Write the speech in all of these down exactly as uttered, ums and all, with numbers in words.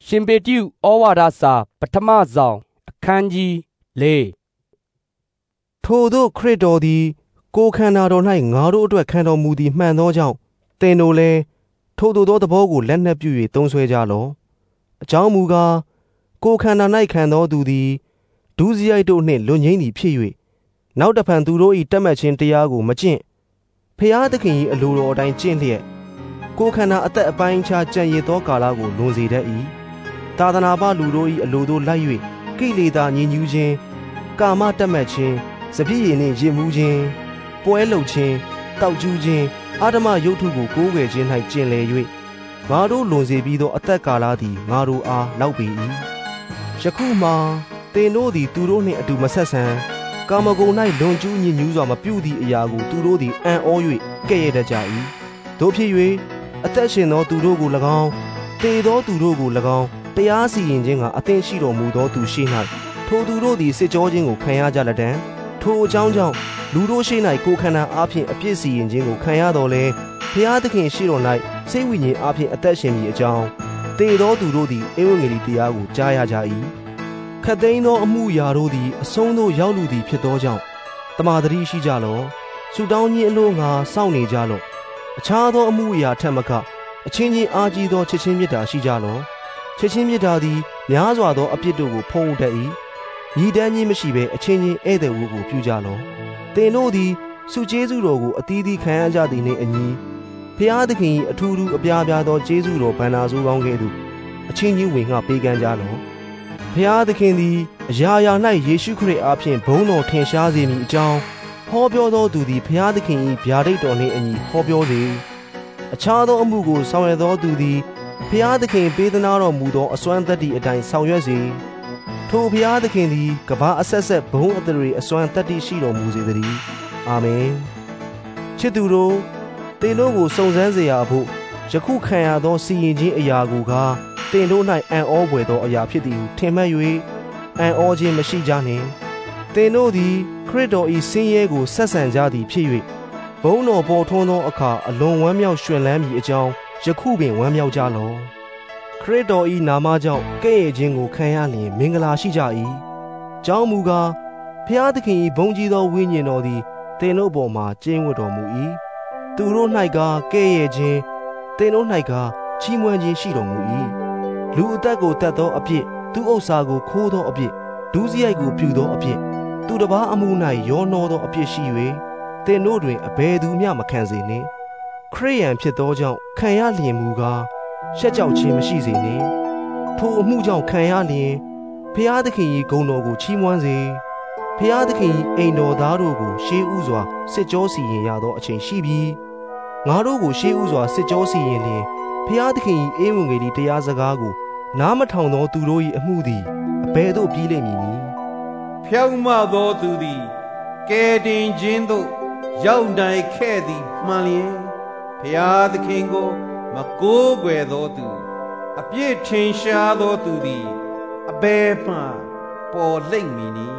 ရှင်ပေတရုဩဝါဒစာပထမဆောင်အခန်းကြီးလေးထို့သောခရစ်တော်သည်ကိုယ်ခန္ဓာတော်၌ငါတို့အတွက်ခံတော်မူသည်မှန်သောကြောင့်သင်တို့လည်းထို့သောသောသဘောကိုလက်နက်ပြု၍သုံးဆွဲကြလော့အကြောင်းမူကားကိုယ်ခန္ဓာ၌ခံတော်သူသည်ဒုစရိုက်တို့နှင့်လွန်ငြိမ်းသည်ဖြစ်၍နောက်တဖန်သူတို့၏တတ်မှတ်ခြင်းတရားကိုမကျင့်ဖျားသခင်၏အလိုတော်အတိုင်းကျင့်လျက်ကိုယ်ခန္ဓာအသက်အပိုင်းခြားကြံ့ရည်သောကာလကိုလွန်စေတတ်၏သာသနာပလူတို့၏အလိုသို့လိုက်၍ကိလေသာညှဉ်းညူးခြင်းကာမတတ်မှတ်ခြင်းစပြည့်ရည်နှင့်ရည်မှုခြင်းပွဲလှုပ်ခြင်းတောက်ကျူးခြင်းအာဓမရုပ်ထုကိုကိုးကွယ်ခြင်း၌ကျင်လည်၍ငါတို့လွန်စေပြီးသောအသက်ကာလသည်ငါတို့အားလောက်ပေ၏ယခုမှသင်တို့သည်သူတို့နှင့်အတူမဆက်ဆံကာမဂုဏ်၌လွန်ကျူးညှဉ်းညူးစွာမပြုသည့်အရာကိုသူတို့သည်အံ့ဩ၍ကဲ့ရဲ့တတ်ကြ၏တို့ဖြစ်၍အသက်ရှင်သောသူတို့ကို၎င်းသေသောသူတို့ကို၎င်းတရားစီရင်ခြင်းကအသင်ရှိတော်မူသောသူရှိ၌ထိုသူတို့သည်စစ်ကြောခြင်းကိုခံရကြလက်တံထိုအကြောင်းကြောင့်လူတို့ရှိ၌ကိုယ်ခန္ဓာအားဖြင့်အပြစ်စီရင်ခြင်းကိုခံရတော်လဲဘုရားသခင်ရှိတော်၌စိတ်ဝိညာဉ်အားဖြင့်အသက်ရှင်မည်အကြောင်းသေသောသူတို့သည်ဧဝံဂေလိတရားကိုကြားရကြ၏ခတ်သိမ်းသောအမှုရာတို့သည်အဆုံးသို့ရောက်လူသည်ဖြစ်သောကြောင့်တမာတရီရှိကြလော့ဆုတောင်းခြင်းအလို့ငါစောင့်နေကြလော့အခြားသောအမှုရာထက်မကအချင်းချင်းအားကြီးသောချစ်ချင်းမေတ္တာရှိကြလော့ချစ်ချင်းမေတ္တာသည်များစွာသောအပြစ်တို့ကိုဖုံးတတ်၏ညီတန်းခြင်းမရှိဘဲအချင်းချင်းဧည့်သည်ဝကိုပြုကြလော့သင်တို့သည်ဆုကျေးဇူးတော်ကိုအသီးသီးခံရကြသည်နှင့်အညီဖျားသခင်၏အထူးထူးအပြားပြားသောကျေးဇူးတော်ဗန္နာစိုးကောင်းကဲ့သို့အချင်းချင်းဝင်ငှပေးကမ်းကြလော့ဖျားသခင်သည်အရာရာ၌ယေရှုခရစ်အားဖြင့်ဘုန်းတော်ထင်ရှားစေမည်အကြောင်းဟောပြောသောသူသည်ဖျားသခင်၏ဗျာဒိတ်တော်နှင့်အညီဟောပြောစေအခြားသောအမှုကိုဆောင်ရွက်သောသူသည်ဖျားသခင်ပေးသနာတော်မူသောအစွမ်းသတ္တိအတိုင်းဆောင်ရွက်စေထိုဖျားသခင်သည်ကမ္ဘာအဆက်ဆက်ဘုန်းအသရေအစွမ်းသတ္တိရှိတော်မူစေသတည်းအာမင်ချစ်သူတို့သင်တို့ကိုစုံစမ်းစေရဖို့ယခုခံရသောစီရင်ခြင်းအရာကိုကားသင်တို့၌အံ့ဩဖွယ်သောအရာဖြစ်သည်ဟုထင်မှတ်၍အံ့ဩခြင်းမရှိကြနှင့်သင်တို့သည်ခရစ်တော်၏ဆင်းရဲကိုဆက်ဆံကြသည်ဖြစ်၍ဘုန်းတော်ပေါ်ထွန်းသောအခါအလွန်ဝမ်းမြောက်ရွှင်လန်းမည်အကြောင်းယခုပင်ဝမ်းမြောက်ကြလော့ခရစ်တော်၏နာမကြောင့်ကဲ့ရဲ့ခြင်းကိုခံရလျင်မင်္ဂလာရှိကြ၏ကြောင်းမူကားဖျားသခင်၏ဘုန်းကြီးသောဝိညာဉ်တော်သည်သင်တို့ပေါ်မှာကျင်းဝတ်တော်မူ၏သူတို့၌ကကဲ့ရဲ့ခြင်းသင်တို့၌ကချီးမွမ်းခြင်းရှိတော်မူ၏လူအသက်ကိုတတ်သောအပြစ်သူဥစ္စာကိုခိုးသောအပြစ်ဒုစရိုက်ကိုပြုသောအပြစ်သူတစ်ပါးအမှု၌ရောနှောသောအပြစ်ရှိ၍သင်တို့တွင်အဘယ်သူမျှမခံစေနှင့်ခရိယန်ဖြစ်သောကြောင့်ခံရလျင်မူကားရှက်ကြောက်ခြင်းမရှိစေနှင့်ထိုအမှုကြောင့်ခံရလျင်ဖျားသခင်၏ဂုဏ်တော်ကိုချီးမွမ်းစေဖျားသခင်၏အိမ်တော်သားတို့ကိုရှေးဥစွာစစ်ကြောစီရင်ရသောအချိန်ရှိပြီးငါတို့ကိုရှေးဥစွာစစ်ကြောစီရင်လျင်ဖျားသခင်၏ဧဝံဂေလိတရားစကားကိုနားမထောင်သောသူတို့၏အမှုသည်အဘယ်သို့ပြီးလိမ့်မည်နည်းဖြောင့်မသောသူသည်ကယ်တင်ခြင်းသို့ရောက်နိုင်ခဲ့သည်မှန်လျင်ဖျားသခင်ကိုမကိုးကွယ်သောသူအပြစ်ထင်ရှားသောသူသည်အဘယ်မှပေါ်လိမ့်မည်နည်း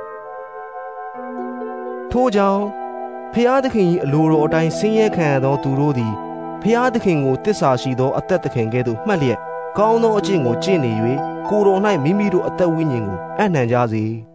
ထို့ကြောင့်ဖျားသခင်၏အလိုတော်အတိုင်းဆင်းရဲခံရသောသူတို့သည်ဖျားသခင်ကိုတစ္ဆာရှိသောအသက်သခင်ကဲ့သို့မှတ်လျက်ကောင်းသောအကျင့်ကိုကျင့်နေ၍ကိုယ်တော်၌မိမိတို့အသက်ဝိညာဉ်ကိုအနှံ့ကြစေ